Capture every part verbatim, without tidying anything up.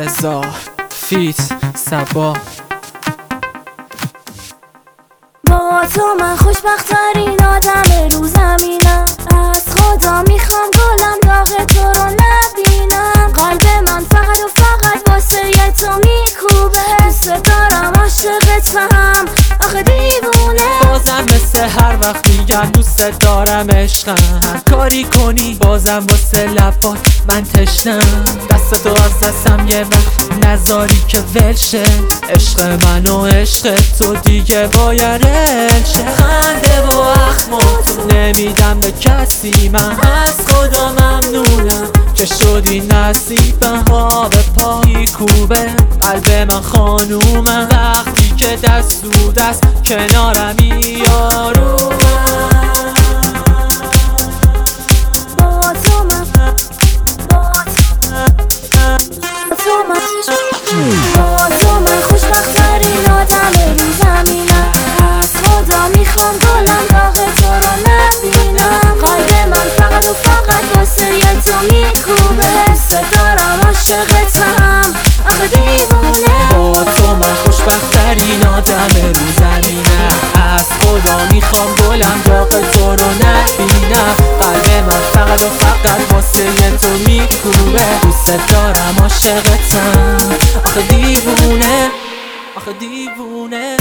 رضا فیت صبا. با تو من خوشبخت‌ترین آدم رو زمینم. از خدا میخوام گلم داغ تو رو نبینم. قلب من فقط و فقط واسه یه تو میکوبه. دوست دارم عاشقتم آخه دیوونه. بازم مثل هر وقت میگم دوست دارم عشقم. هر کاری کنی بازم واسه لبات من تشنم. دست تو از دستم یه وقت نذاری که ولشه. عشق من و عشق تو دیگه باید شه. خنده و اخمات نمیدم به کسی. من از خدا ممنونم که شدی نصیبم. ها به پایی کوبه قلب من خانومم. وقتی که دست تو دست کنارمی آرومم. با تو من با تو من با تو من خوشبخت‌ترین آدم رو زمینم. از خدا میخوام گلم داغ تو رو نبینم. قلب من فقط و فقط واسه یه تو میکوبه. دوست دارم عاشقتم آخه دیوونه. با تو من خوشبخت‌ترین آدم رو زمینم. از خدا میخوام گلم داغ تو رو نبینم. قلب من فقط و فقط واسه یه تو میکوبه. دوست دارم عاشقتم آخه دیوونه آخه دیوونه.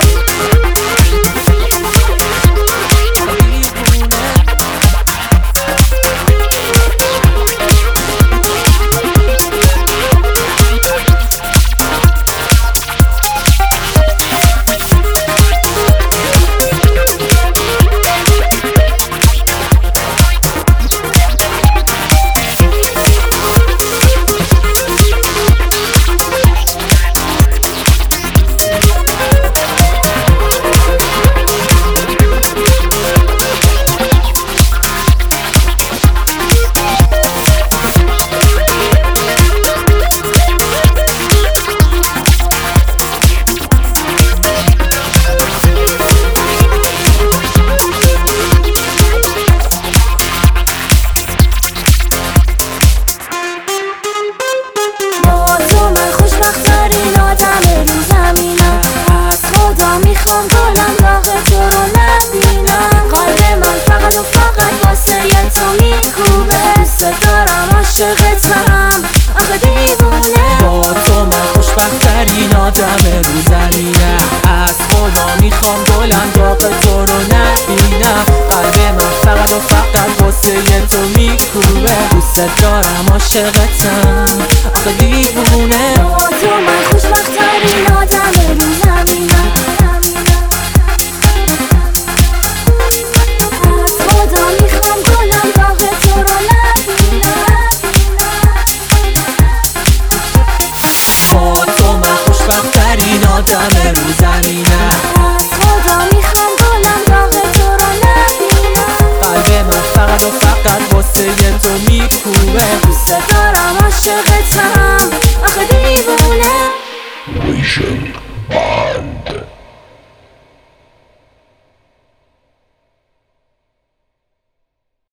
میخوام گلم داغ تو رو نبینم. قلب من فقط و فقط واسه یه تو میکوبه. دوست دارم عاشقتم آخه دیوونه. با تو من خوشبخت‌ترین آدم رو زمینم. از خدا میخوام گلم داغ تو رو نبینم. قلب من فقط و فقط واسه یه تو میکوبه. دوست دارم عاشقتم آخه دیوونه.